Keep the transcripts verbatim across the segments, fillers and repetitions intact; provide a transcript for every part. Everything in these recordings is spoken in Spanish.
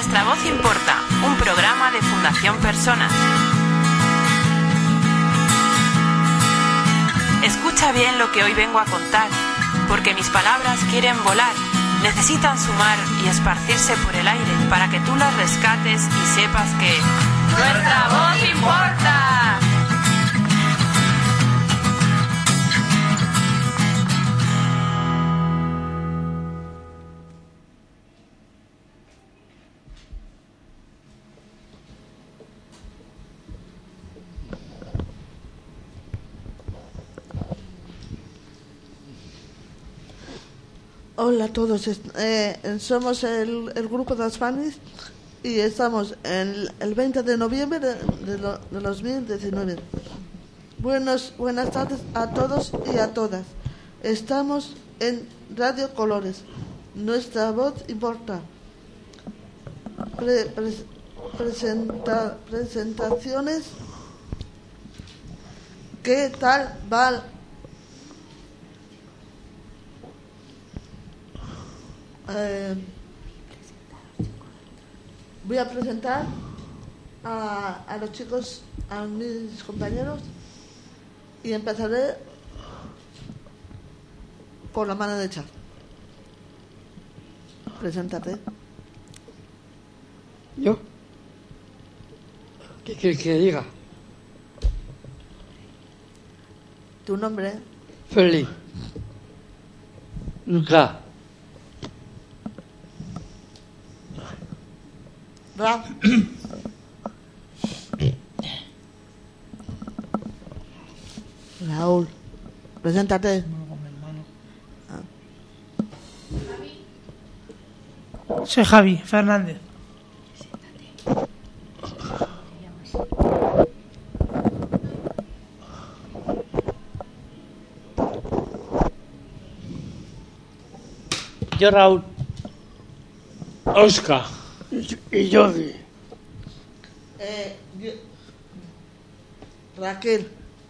Nuestra voz importa, un programa de Fundación Personas. Escucha bien lo que hoy vengo a contar, porque mis palabras quieren volar, necesitan sumar y esparcirse por el aire para que tú las rescates y sepas que nuestra voz importa. Hola a todos, eh, somos el, el grupo de Aspanis y estamos en el veinte de noviembre de, de, lo, de dos mil diecinueve. Buenos, buenas tardes a todos y a todas. Estamos en Radio Colores. Nuestra voz importa. Pre, pre, presenta, presentaciones. ¿Qué tal va? Eh, voy a presentar a, a los chicos, a mis compañeros, y empezaré por la mano derecha. Preséntate. ¿Yo? ¿Qué quieres que diga? ¿Tu nombre? Feliz. Lucas. Ra. Raúl, preséntate. Ah. Soy Javi Fernández. Yo, Raúl. Oscar. Y Jordi. Eh, yo, Raquel.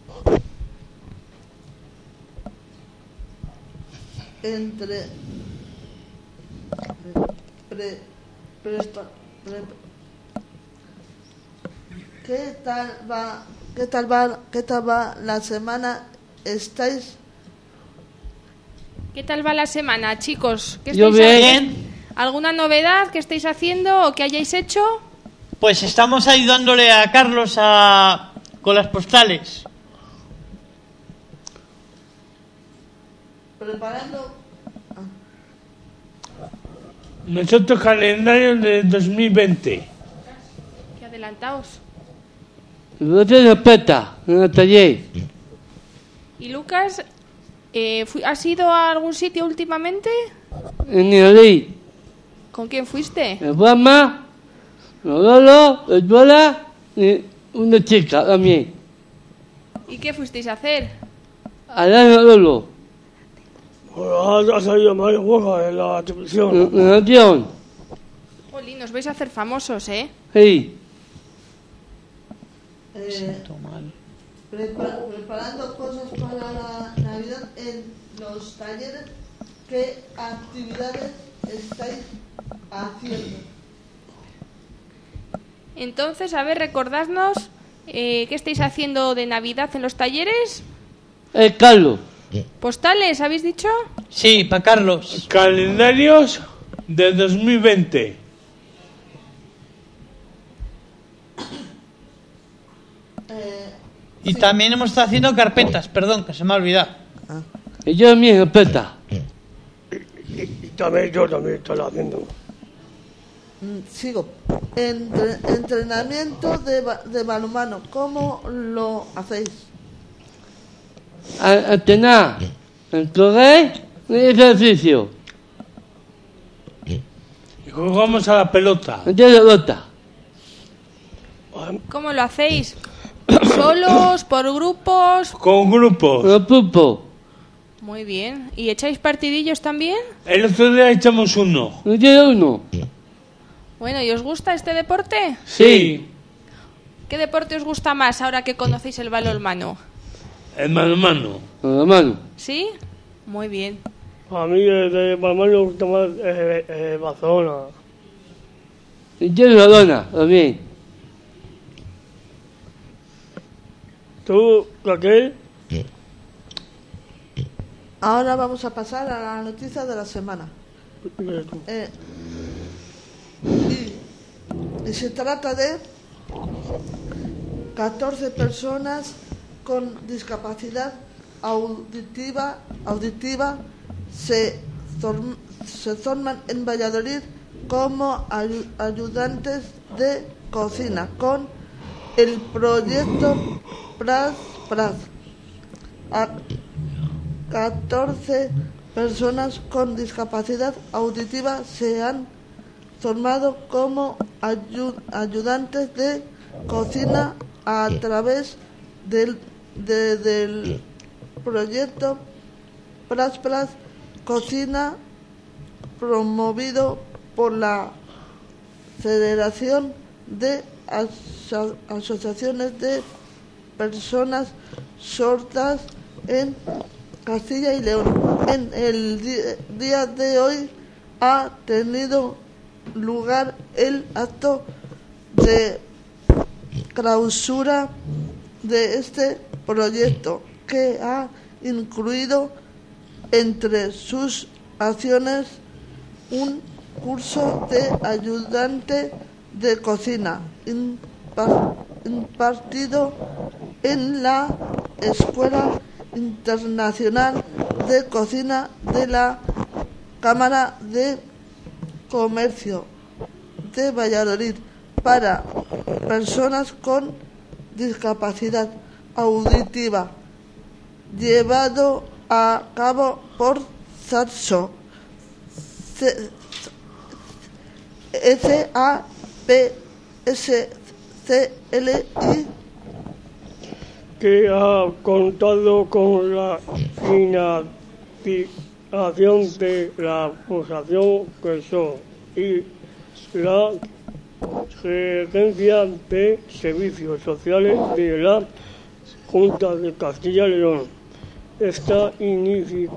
Entre pre, pre, pre, ¿Qué tal va? ¿Qué tal va? ¿Qué tal va la semana? ¿Estáis? ¿Qué tal va la semana, chicos? ¿Qué Yo estáis bien. haciendo? ¿Alguna novedad que estéis haciendo o que hayáis hecho? Pues estamos ayudándole a Carlos a con las postales. Preparando. Nosotros calendario de dos mil veinte. Qué adelantaos. No te respeta, en el taller. ¿Y Lucas, eh, fu- has ido a algún sitio últimamente? En el ¿Con quién fuiste? el Brahma, Lolo, el Bola y una chica también. ¿Y qué fuisteis a hacer? Allá en Lolo, Ha salido Mario Borja en la televisión. en en el guión. Jolín, os vais a hacer famosos, ¿eh? Sí. Eh, prepar- preparando cosas para la Navidad en los talleres. ¿Qué actividades estáis haciendo? Entonces, a ver, recordadnos eh, qué estáis haciendo de Navidad en los talleres. El Carlos. ¿Postales, habéis dicho? Sí, para Carlos. Calendarios de dos mil veinte. Eh, Y también hemos estado haciendo carpetas, perdón, que se me ha olvidado. Y yo también respeta. Y, y también yo también estoy haciendo. mm, sigo. Entre- entrenamiento de, ba- de balonmano. ¿Cómo lo hacéis? A, a cenar, a correr y ejercicio. Y jugamos a la pelota. A la pelota. ¿Cómo lo hacéis? ¿Solos? ¿Por grupos? Con grupos. Con grupos. Muy bien. ¿Y echáis partidillos también? El otro día echamos uno. Yo uno. Bueno, ¿y os gusta este deporte? Sí. ¿Qué deporte os gusta más ahora que conocéis el balonmano? El mano a mano. Mano a mano. ¿Sí? Muy bien. A mí de, de balonmano me gusta más eh, eh, Barcelona. Y quiero una dona también. ¿Tú, Raquel? Ahora vamos a pasar a la noticia de la semana. Eh, y, y se trata de catorce personas con discapacidad auditiva, auditiva se, form, se forman en Valladolid como ay, ayudantes de cocina con el proyecto Pras Pras. A catorce personas con discapacidad auditiva se han formado como ayu, ayudantes de cocina a través del, de, del proyecto Pras Pras Cocina, promovido por la Federación de Aso- Asociaciones de Personas Sordas en Castilla y León. En el di- día de hoy ha tenido lugar el acto de clausura de este proyecto, que ha incluido entre sus acciones un curso de ayudante de cocina impa- impartido en la Escuela Internacional de Cocina de la Cámara de Comercio de Valladolid para personas con discapacidad auditiva, llevado a cabo por SAPSO, S A P S C L I, que ha contado con la financiación de la Fundación Queso y la Gerencia de Servicios Sociales de la Junta de Castilla y León. Esta iniciativa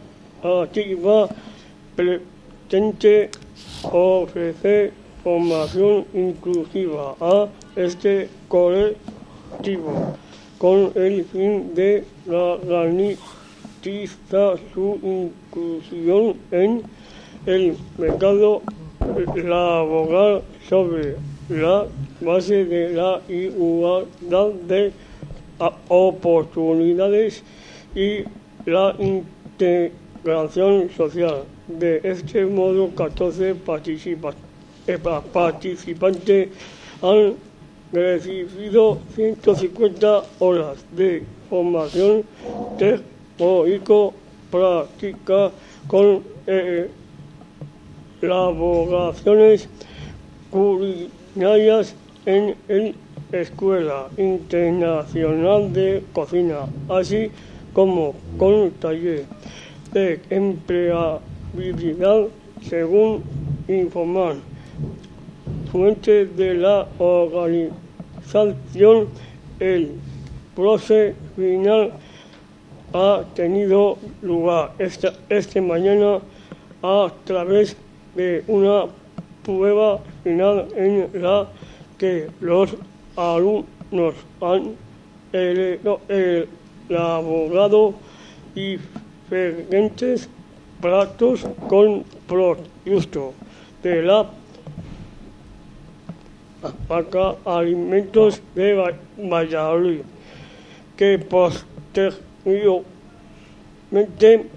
pretende ofrecer formación inclusiva a este colectivo con el fin de garantizar su inclusión en el mercado laboral sobre la base de la igualdad de oportunidades y la integración social. De este modo, catorce participa- eh, participantes han recibido ciento cincuenta horas de formación teórico-práctica con eh, elaboraciones culinarias en la Escuela Internacional de Cocina, así como con taller de empleabilidad, según informan fuentes de la organización. El proceso final ha tenido lugar esta, esta mañana a través de una prueba final en la que los alumnos han elaborado diferentes platos con productos de la marca Alimentos de Valladolid, que posteriormente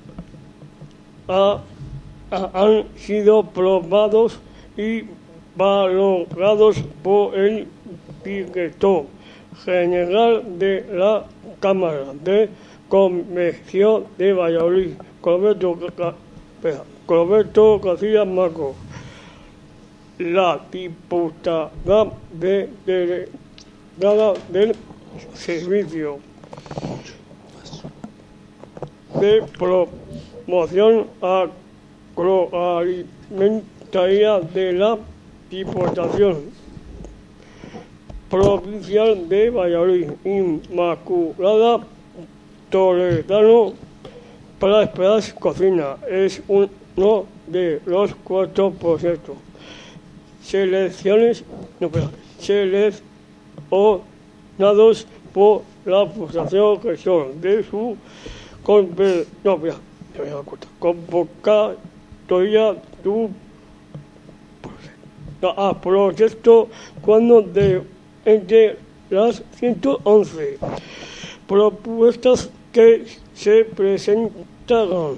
ha, ha, han sido probados y valorados por el director general de la Cámara de Comercio de Valladolid, Roberto, Roberto García Marco, la diputada de, de, de, del Servicio de Promoción Agroalimentaria de la Diputación Provincial de Valladolid, Inmaculada Toledano Pras Pras Cocina, es uno de los cuatro proyectos selecciones, no, perdón, seleccionados por la fundación que son de su conve- no, mira, me voy a dar cuenta, convocatoria tu no, ah, proyecto cuando de entre las ciento once propuestas que se presentaron.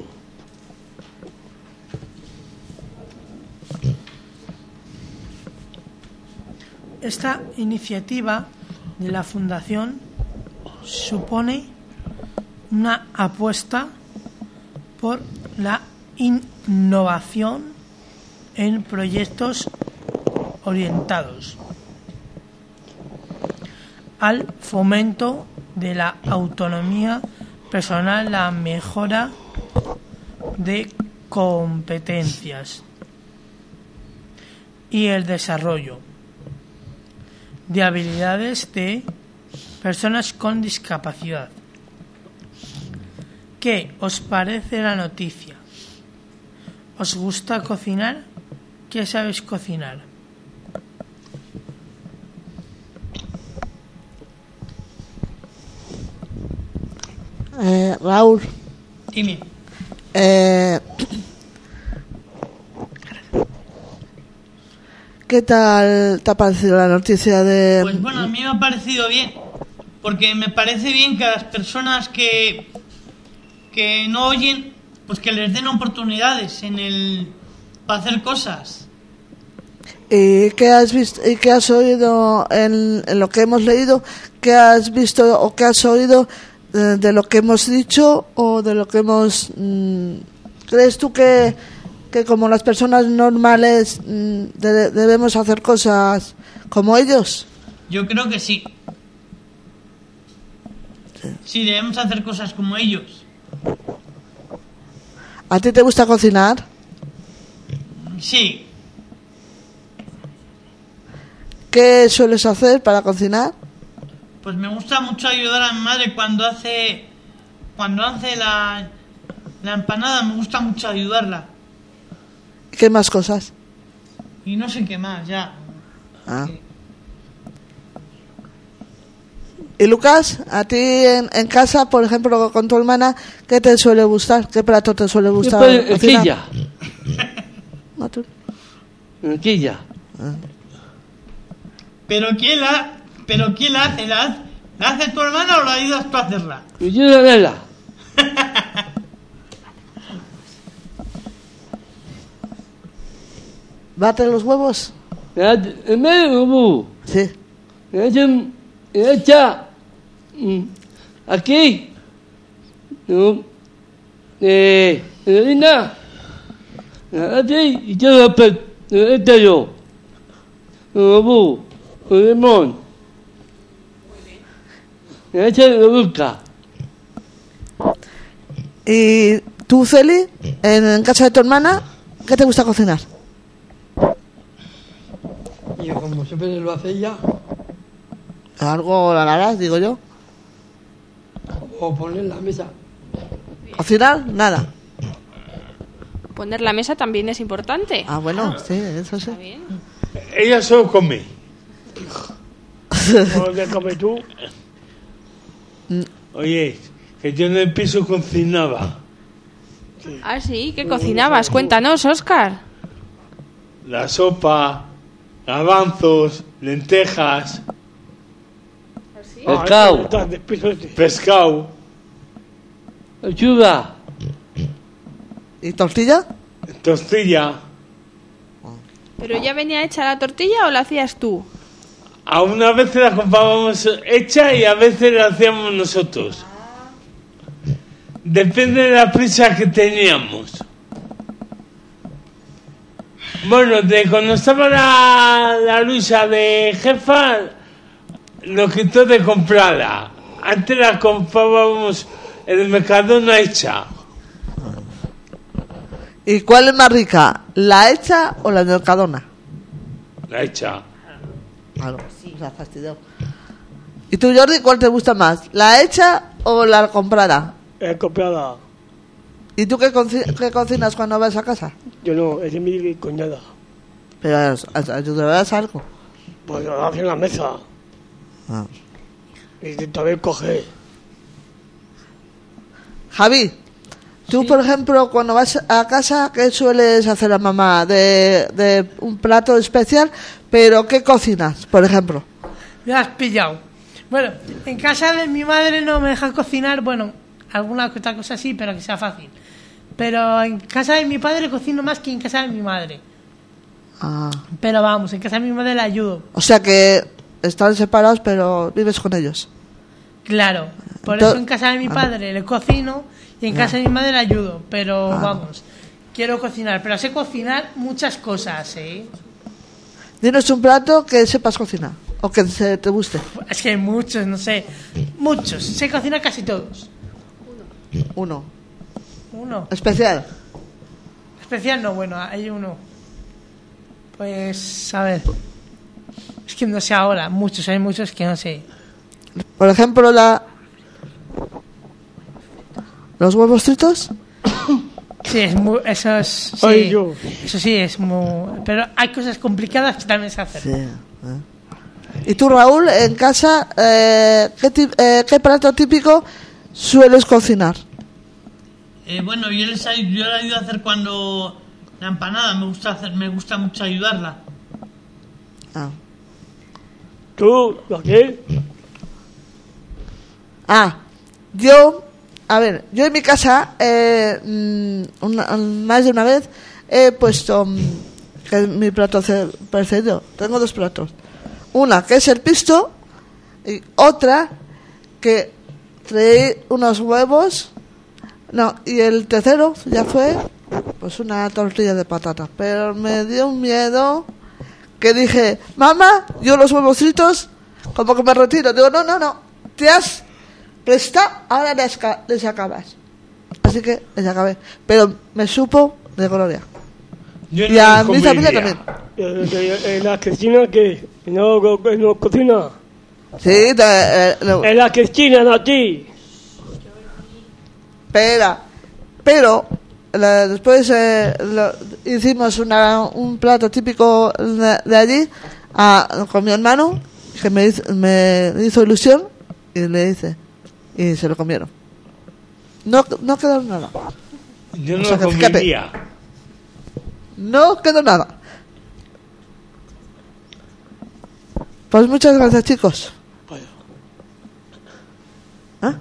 Esta iniciativa de la Fundación supone una apuesta por la innovación en proyectos orientados al fomento de la autonomía personal, la mejora de competencias y el desarrollo de habilidades de personas con discapacidad. ¿Qué os parece la noticia? ¿Os gusta cocinar? ¿Qué sabéis cocinar? Eh, Raúl, Dime. eh, ¿qué tal te ha parecido la noticia de...? Pues bueno, a mí me ha parecido bien, porque me parece bien que a las personas que, que no oyen, pues que les den oportunidades en el para hacer cosas. ¿Y qué has visto y qué has oído en, en lo que hemos leído? ¿Qué has visto o qué has oído de, de lo que hemos dicho o de lo que hemos... Mmm, ¿crees tú que, que como las personas normales mmm, de, debemos hacer cosas como ellos? Yo creo que sí. Sí, debemos hacer cosas como ellos. ¿A ti te gusta cocinar? Sí. ¿Qué sueles hacer para cocinar? Pues me gusta mucho ayudar a mi madre cuando hace cuando hace la, la empanada, me gusta mucho ayudarla. ¿Qué más cosas? Y no sé qué más, ya. Ah. ¿Y Lucas, a ti en, en casa, por ejemplo, con tu hermana, qué te suele gustar? ¿Qué plato te suele gustar cocinar? Quilla. ¿No, tú? Quilla. Ah. Pero quién la pero quién la hace, ¿la hace, ¿la hace tu hermana o la ayudas tú a hacerla? Y yo la vela. ¿Bate los huevos? En medio, bu. Sí. Me echan, me echa mm, aquí, no, eh, en la harina, así, y todo el pe, este yo, no, bu, con limón, me echa en la boca. ¿Y tú, Celi, en, en casa de tu hermana, qué te gusta cocinar? Yo como siempre lo hace ella, Algo la harás, digo yo. o poner en la mesa. ¿Cocinar? Nada. Poner la mesa también es importante. Ah, bueno, sí, eso sí. Está bien. Ella solo come. ¿Dónde comes tú? Oye, que yo en el piso cocinaba. Ah, sí, ¿qué cocinabas? Cuéntanos, Óscar. La sopa, garbanzos, lentejas, Pescado, Estás de piso este. pescado, lechuga, ¿Y tortilla? tortilla. ¿Pero ya venía hecha la tortilla o la hacías tú? A una vez la comprábamos hecha y a veces la hacíamos nosotros. Depende de la prisa que teníamos. Bueno, de cuando estaba la, la Luisa de jefa, nos quitó de comprarla. Antes la comprábamos en el Mercadona hecha. ¿Y cuál es más rica? ¿La hecha o la mercadona? La hecha. Claro, se ha fastidiado. ¿Y tú, Jordi, cuál te gusta más? ¿La hecha o la comprada? Es comprada. ¿Y tú qué, coci- qué cocinas cuando vas a casa? Yo no, es de mi cuñada. Pero ayudarás algo. Pues lo hace en la mesa. Ah. Y también coge. Javi, tú, Sí. por ejemplo, cuando vas a casa, ¿qué sueles hacer a mamá? De, de un plato especial, pero ¿qué cocinas, por ejemplo? Me has pillado. Bueno, en casa de mi madre no me dejan cocinar, bueno, alguna que otra cosa sí, pero que sea fácil. Pero en casa de mi padre cocino más que en casa de mi madre. Ah. Pero vamos, en casa de mi madre le ayudo. O sea que están separados, pero vives con ellos. Claro, por Ento- eso en casa de mi padre le cocino y en casa de mi madre le ayudo. Pero Ah. vamos, quiero cocinar, pero sé cocinar muchas cosas, ¿eh? Dinos un plato que sepas cocinar o que se te guste. Es que hay muchos, no sé, muchos. Sé cocinar casi todos. Uno. Uno. Especial. Especial no, bueno, hay uno. Pues, a ver. Es que no sé ahora, muchos, hay muchos que no sé. Por ejemplo, la los huevos fritos. Sí, es muy, eso es, sí, Ay, yo. eso sí es muy, pero hay cosas complicadas que también se hacen. Sí. ¿eh? Y tú, Raúl, en casa, eh, ¿qué, ti- eh, ¿qué plato típico sueles cocinar? Eh, bueno, yo les ay- yo le ayudo a hacer cuando la empanada, me gusta hacer, me gusta mucho ayudarla. Ah. ¿Tú, Raquel? Ah, yo, a ver, yo en mi casa, eh, mm, una- más de una vez, he puesto mm, que es mi plato ce- preferido. Tengo dos platos. Una que es el pisto y otra que traí unos huevos. No, y el tercero ya fue pues una tortilla de patata. Pero me dio un miedo que dije, mamá, yo los huevos fritos, como que me retiro. Digo, no, no, no, te has prestado, ahora les, ca- les acabas. Así que les acabé. Pero me supo de gloria. Yo Y a no mi los familia comería. también. Eh, eh, ¿En la Cristina qué? ¿No, no, no cocina? Sí, te- eh, lo- En la Cristina, no a ti. Espera, pero la- después eh, lo- hicimos una, un plato típico de, de allí a- con mi hermano que me hizo, me hizo ilusión y le hice y se lo comieron. No, no quedó nada. Yo no O sea, lo que fíjate. comería. No quedó nada. Pues muchas gracias, chicos. ¿Ah?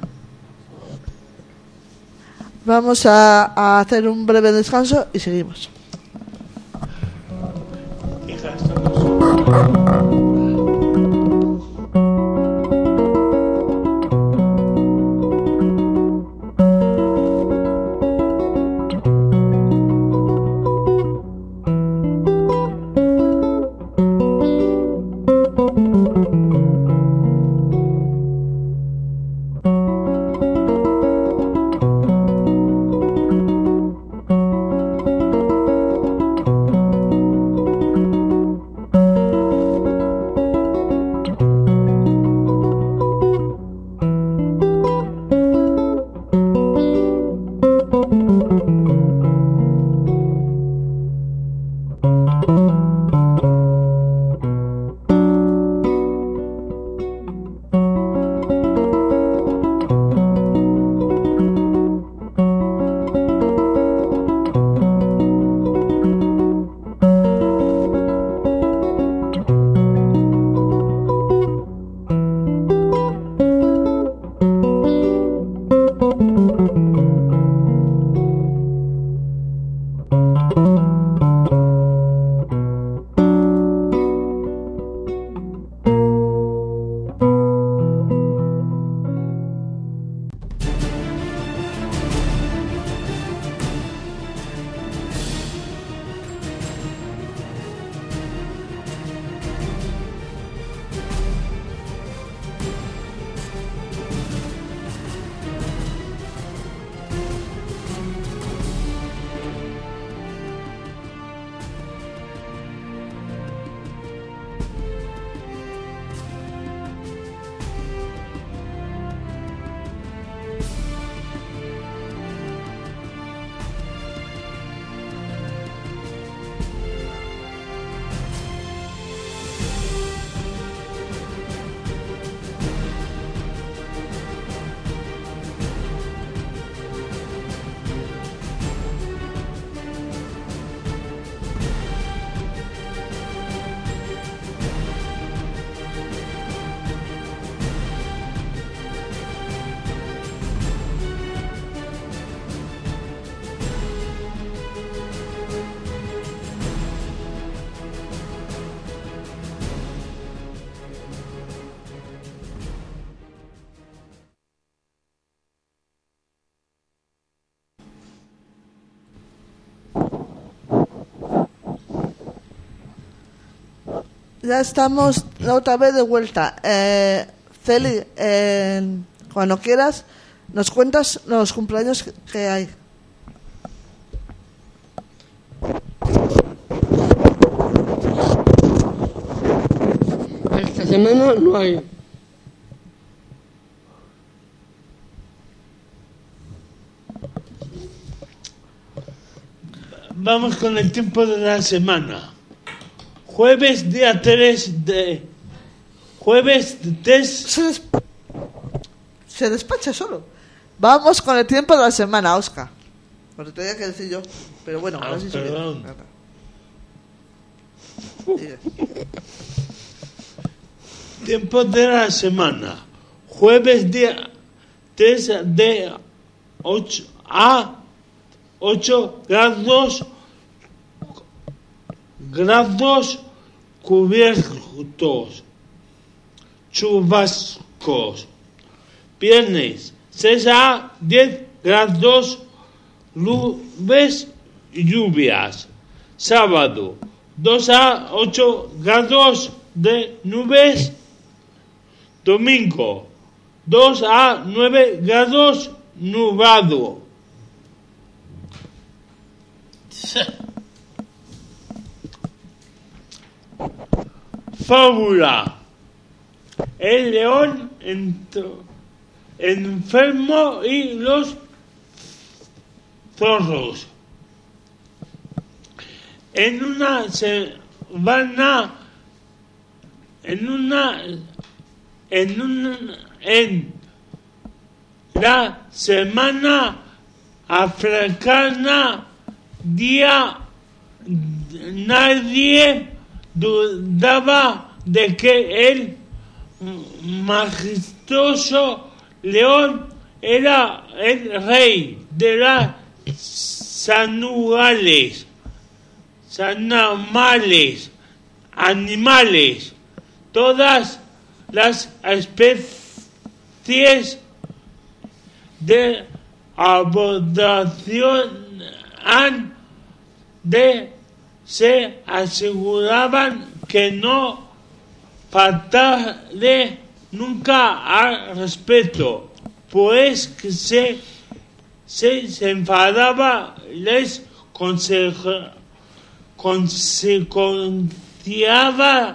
Vamos a, a hacer un breve descanso y seguimos. Hija, estamos- Ya estamos otra vez de vuelta. Eh, Celi, eh, cuando quieras, nos cuentas los cumpleaños que hay. Esta semana no hay. Vamos con el tiempo de la semana. Jueves, día tres de... Jueves tres... Se, des... Se despacha solo. Vamos con el tiempo de la semana, Oscar. Lo tenía que decir yo. Pero bueno, Ah, ahora sí se perdón. Sigue. Tiempo de la semana. Jueves, día tres de ocho a ocho grados grados cubiertos, chubascos. Viernes seis a diez grados, nubes y lluvias. Sábado dos a ocho grados de nubes. Domingo dos a nueve grados nublado. Fábula. El león entro, enfermo y los zorros. En una semana, en una, en una, en la semana africana, día, nadie dudaba de que el majestuoso león era el rey de las animales, animales, animales. Todas las especies de abordación han de se aseguraban que no faltarle nunca al respeto, pues que se, se, se enfadaba, les conseja, consecuenciaba,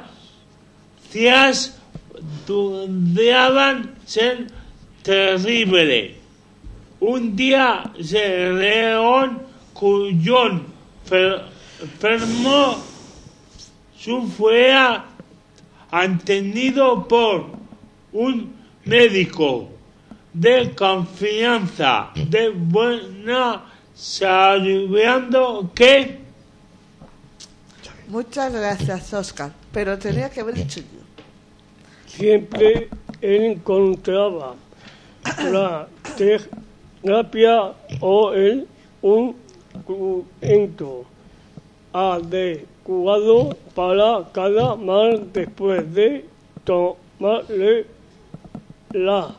dudaban ser terrible. Un día se león cuyo enfermo su fue atendido por un médico de confianza, de buena sabiendo que... Muchas gracias, Oscar, pero tenía que haber dicho yo. Siempre él encontraba la terapia o el ungüento adecuado para cada mal después de tomarle la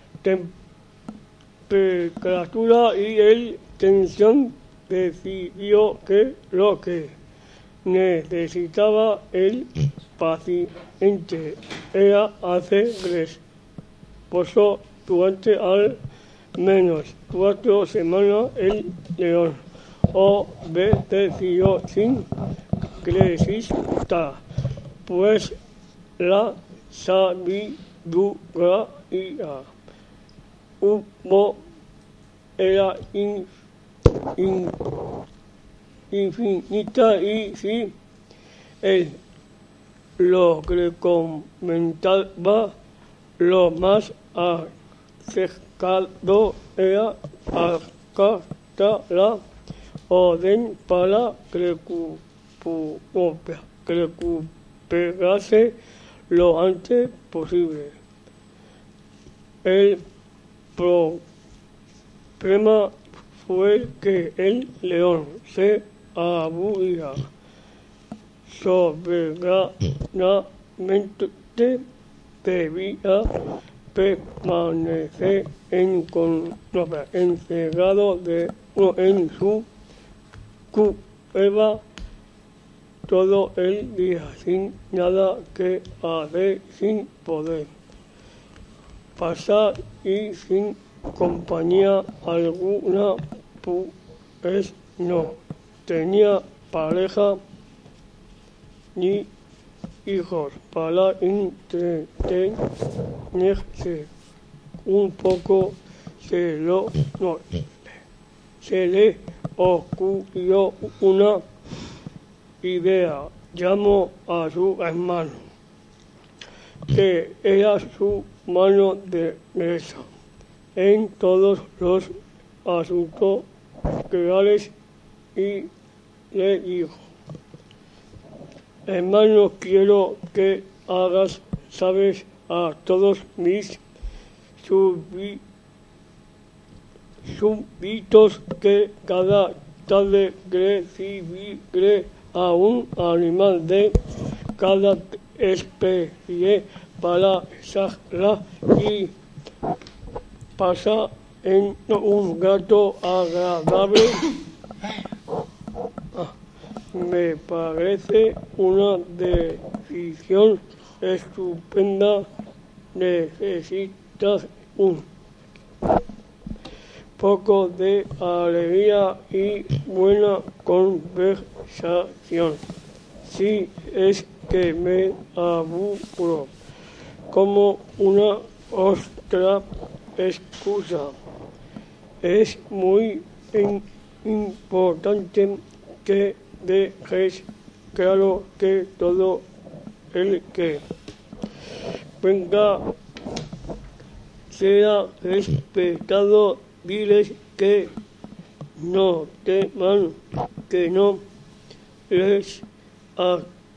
temperatura y el tensión. Decidió que lo que necesitaba el paciente era hacer reposo durante al menos cuatro semanas. El león obedeció sin cresista, pues la sabiduría hubo era in, in, infinita, y si él lo recomendaba, lo más acercado era acatar la orden para recuperarse lo antes posible. El problema fue que el león se aburría soberanamente, debía permanecer en con, no, encerrado de, en su cueva todo el día sin nada que hacer, sin poder pasar y sin compañía alguna, pues no tenía pareja ni hijos para entretenerse un poco. Se, lo, no, se le ocurrió una idea. Llamó a su hermano, que era su mano derecha en todos los asuntos reales, y le dijo: hermano, quiero que hagas sabes a todos mis súbditos que cada tarde recibiré a un animal de cada especie para sacarla y pasar en un rato agradable. Me parece una decisión estupenda. Necesitas un poco de alegría y buena conversación. Si es que me aburro como una ostra excusa, es muy in- importante que dejes claro que todo el que venga sea respetado. Diles que no teman, que no les a,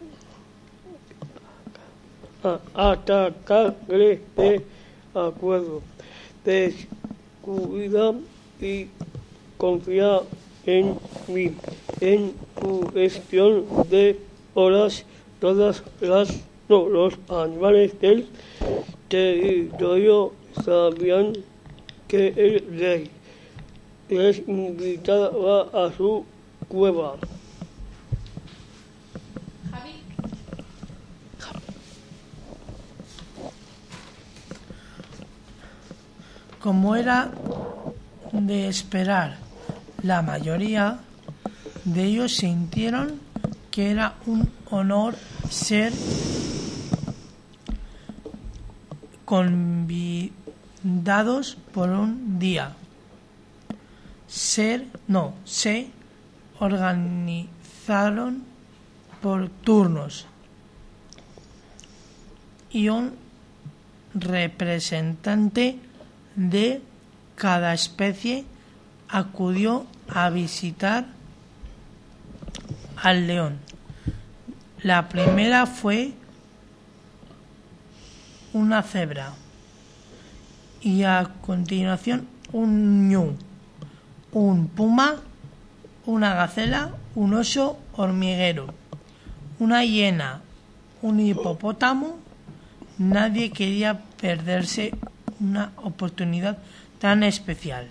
a, atacaré de acuerdo. Descuida y confía en mí. En cuestión de horas, todas las no, los animales del territorio sabían que el rey les invitaba a su cueva. Como era de esperar, la mayoría de ellos sintieron que era un honor ser convidados por un día. Ser, no, se organizaron por turnos y un representante de cada especie acudió a visitar al león. La primera fue una cebra y a continuación un ñu, un puma, una gacela, un oso hormiguero, una hiena, un hipopótamo. Nadie quería perderse una oportunidad tan especial.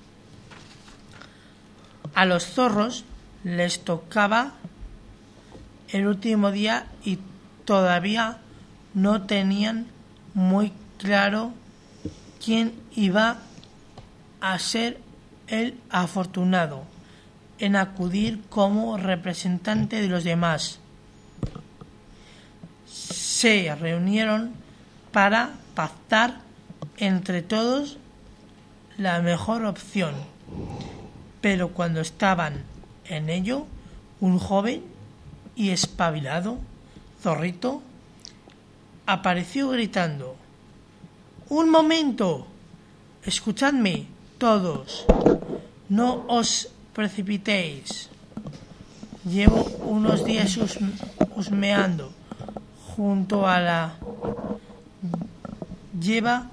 A los zorros les tocaba el último día y todavía no tenían muy claro quién iba a ser el afortunado en acudir como representante de los demás. Se reunieron para pactar entre todos la mejor opción, pero cuando estaban en ello, un joven y espabilado zorrito apareció gritando: ¡un momento! Escuchadme todos, no os precipitéis. Llevo unos días hus- husmeando junto a la lleva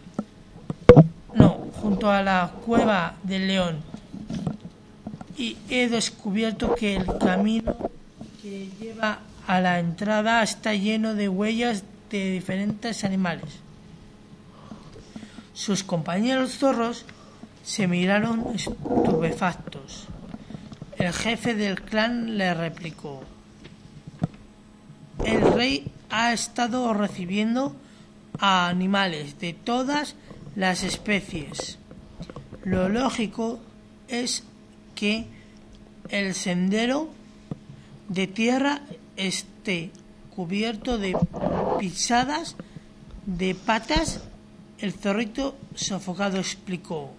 no junto a la cueva del león y he descubierto que el camino que lleva a la entrada está lleno de huellas de diferentes animales. Sus compañeros zorros se miraron estupefactos. El jefe del clan le replicó: el rey ha estado recibiendo a animales de todas las especies. Lo lógico es que el sendero de tierra esté cubierto de pisadas de patas. El zorrito sofocado explicó.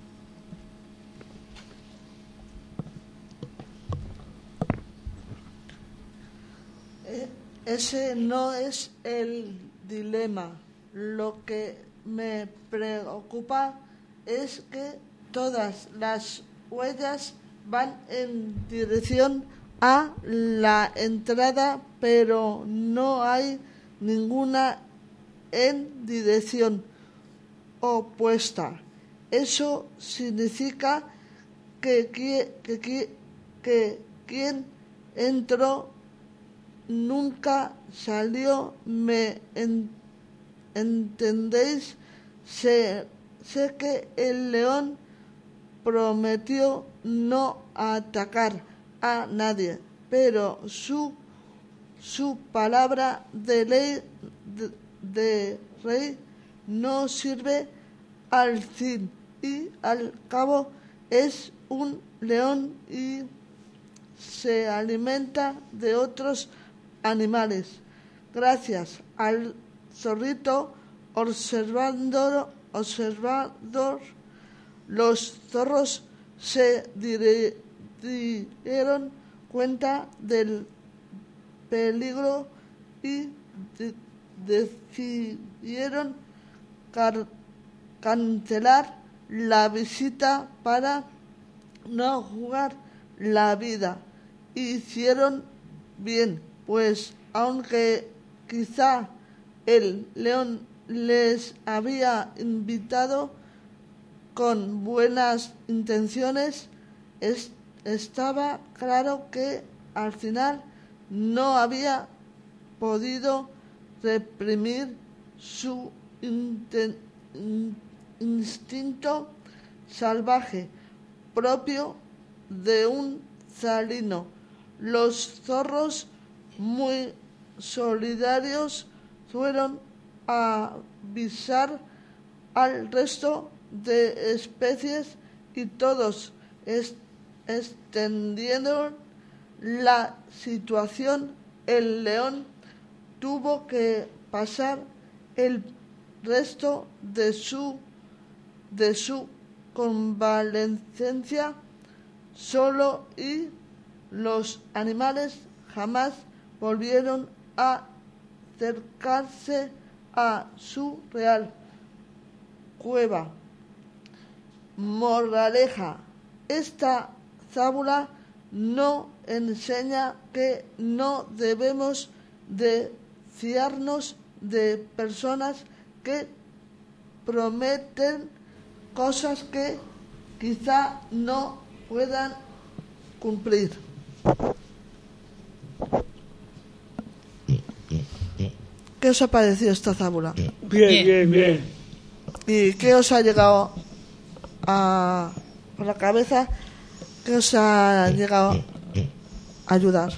Ese no es el dilema. Lo que me preocupa es que todas las huellas van en dirección a la entrada, pero no hay ninguna en dirección opuesta. Eso significa que, que, que, que quien entró nunca salió. ¿Me en, entendéis? Sé, sé que el león prometió no atacar a nadie, pero su su palabra de ley de, de rey no sirve al fin y al cabo es un león y se alimenta de otros animales. Gracias al zorrito observador, observador los zorros se dire, dieron cuenta del peligro y de, decidieron car, cancelar la visita para no jugar la vida. Hicieron bien, pues aunque quizá el león les había invitado con buenas intenciones, es, estaba claro que al final no había podido reprimir su inten, in, instinto salvaje propio de un felino. Los zorros, muy solidarios, fueron a avisar al resto de especies y todos est- extendieron la situación. El león tuvo que pasar el resto de su de su convalecencia solo y los animales jamás volvieron a acercarse a su real cueva. Moraleja: esta fábula no enseña que no debemos de fiarnos de personas que prometen cosas que quizá no puedan cumplir. ¿Qué os ha parecido esta fábula? Bien, bien, bien. ¿Y qué os ha llegado a por la cabeza? ¿Qué os ha llegado a ayudar?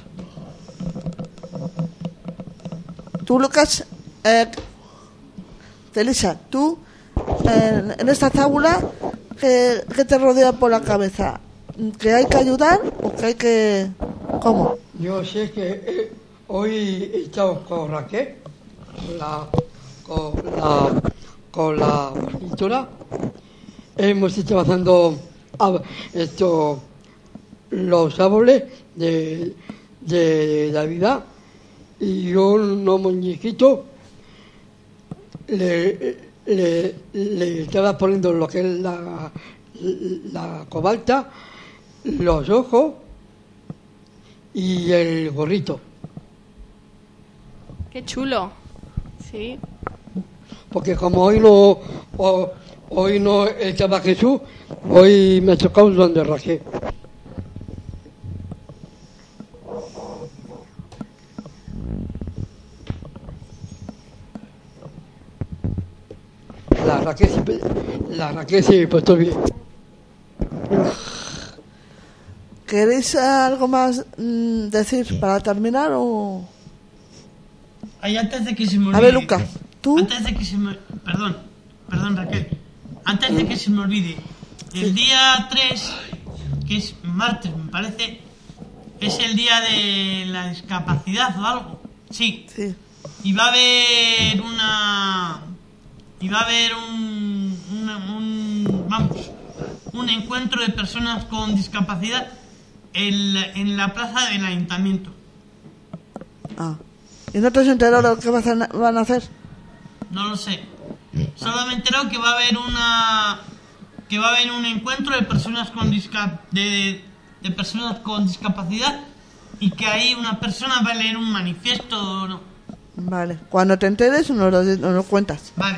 Tú, Lucas, eh, Elisa, tú eh, en esta fábula, ¿qué, ¿qué te rodea por la cabeza? ¿Que hay que ayudar o que hay que...? ¿Cómo? Yo sé que eh, hoy he estado con Raquel, con la, con la, con la escritora. Hemos estado haciendo ah, esto, los árboles de, de Navidad, y yo, unos muñequitos, le, le, le estaba poniendo lo que es la, la cobalta, los ojos y el gorrito. Qué chulo. Sí. Porque como hoy no o, hoy no estaba Jesús, hoy me ha tocado donde Raquel. La Raquel sí, la Raquel sí portó bien. ¿Queréis algo más mmm, decir para terminar o...? Ay, antes de que se me olvide. A ver, Lucas, tú. Antes de que se me... Perdón, perdón, Raquel. Antes de que se me olvide. El día tres, que es martes, me parece, es el día de la discapacidad o algo. Sí. Sí. Y va a haber una... Y va a haber un... una- un vamos, un encuentro de personas con discapacidad en la, en la plaza del ayuntamiento. Ah. ¿Y no te has enterado lo que vas a- van a hacer? No lo sé. Solo me he enterado que va a haber una que va a haber un encuentro de personas con disca, de, de personas con discapacidad y que ahí una persona va a leer un manifiesto. ¿No? Vale. Cuando te enteres nos lo, nos lo cuentas. Vale.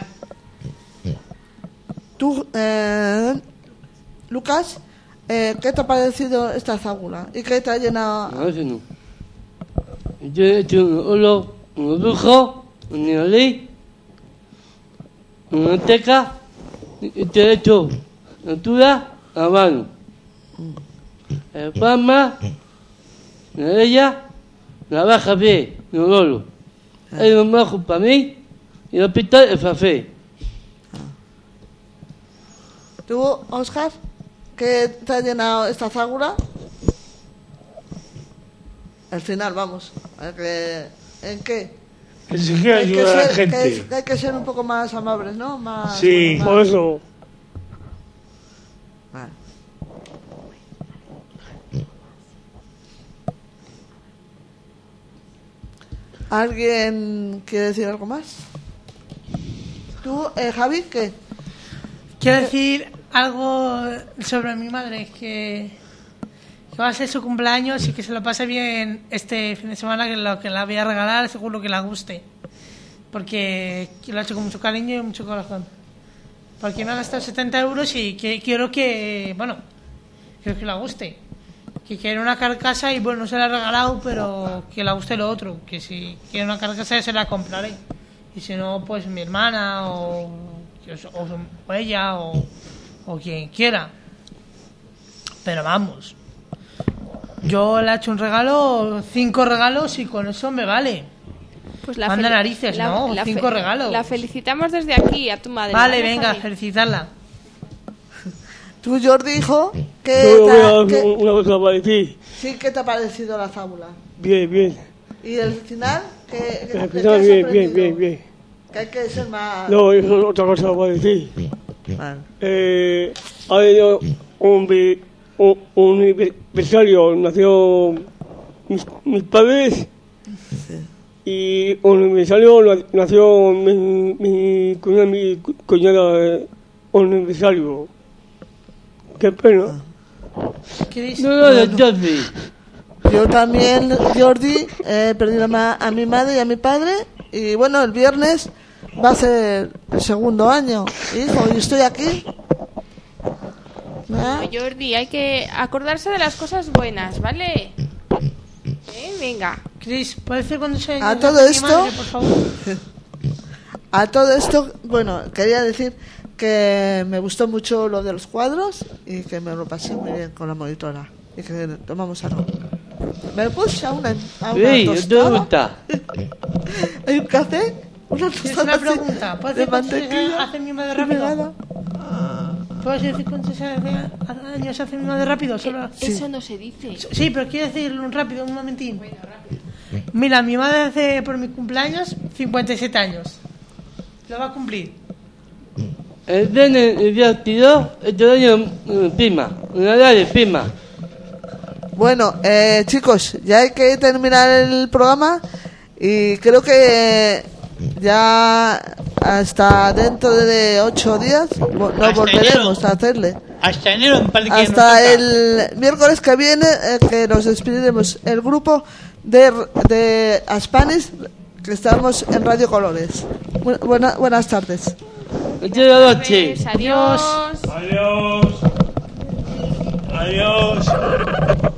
Tú, eh, Lucas, eh, ¿qué te ha parecido esta fábula? ¿Y qué te ha llenado? No, eso no. Yo he hecho un olo, un brujo, un neolí, una teca, y te he hecho altura a mano. El palma, la ella, la baja B, el olo. Hay un bajo para mí y el hospital es café. ¿Tú, Oscar, qué te ha llenado esta fábula? Al final, vamos. A que- ¿En qué? Que se quiere Hay que ayudar a la ser- que gente. es- que hay que ser un poco más amables, ¿no? Más, Sí. más- Por eso, Vale. ¿Alguien quiere decir algo más? ¿Tú, eh, Javi, qué? Quiero decir algo sobre mi madre, que, que va a ser su cumpleaños y que se lo pase bien este fin de semana, que lo que la voy a regalar seguro que la guste. Porque lo he hecho con mucho cariño y mucho corazón. Porque me ha gastado setenta euros y que, quiero que, bueno, quiero que la guste. Que quiere una carcasa y bueno, no se la he regalado, pero que le guste lo otro. Que si quiere una carcasa se la compraré. Y si no, pues mi hermana o, o, o ella o, o quien quiera. Pero vamos, yo le he hecho un regalo, cinco regalos y con eso me vale. Pues la Manda fel- narices, la- ¿no? la Cinco fe- regalos. La felicitamos desde aquí a tu madre. Vale, ¿vale, venga, Javi? felicitarla. Tú, Jordi, hijo, ¿qué yo voy te a ha- dar qué- una cosa para decir. sí, ¿qué te ha parecido la fábula? Bien, bien. ¿Y el final? ¿Qué, qué- El qué te final, has bien, bien, sorprendido? bien, bien. Que hay que ser más... No, eso es otra cosa para decir. Vale. Eh, ha habido un, vi- un, un aniversario, nació mis, mis padres y un aniversario na- nació mi, mi cuñada, mi cu- cuñada, eh, un aniversario. Qué pena. ¿Qué dices? No, no, no, Jordi. Yo también, Jordi, he perdido a, ma- a mi madre y a mi padre. Y bueno, el viernes va a ser el segundo año. Hijo, y estoy aquí. ¿Ah? No, Jordi, hay que acordarse de las cosas buenas, ¿vale? ¿Eh? Venga. Cris, ¿puedes decir cuándo se A nace todo mi esto- madre, por favor? A todo esto, bueno, quería decir que me gustó mucho lo de los cuadros y que me lo pasé muy bien con la monitora. Y que tomamos algo. ¿Me puse a una, a una Sí, yo te tostada? gusta. ¿Hay un café? Una Es tostada una así pregunta. ¿Puedes de decir cuántos mantequilla hace mi madre y rápido? pegada. ¿Puedes decir cuántos años hace mi madre rápido? Solo... Eso no se dice. Sí, pero quiero decir un rápido, un momentín. Mira, mi madre hace por mi cumpleaños cincuenta y siete años. Lo va a cumplir. El D N el día veintidós, este año mm, Pima, una edad de Pima. Bueno, eh, chicos, ya hay que terminar el programa y creo que ya hasta dentro de ocho días vo- nos Hasta volveremos enero. a hacerle. Hasta enero me parece que nos Hasta toca. el miércoles que viene eh, que nos despediremos el grupo de, de Aspanis que estamos en Radio Colores. Bu- buena- buenas tardes. Buenas noches. Pues, adiós. Adiós. Adiós.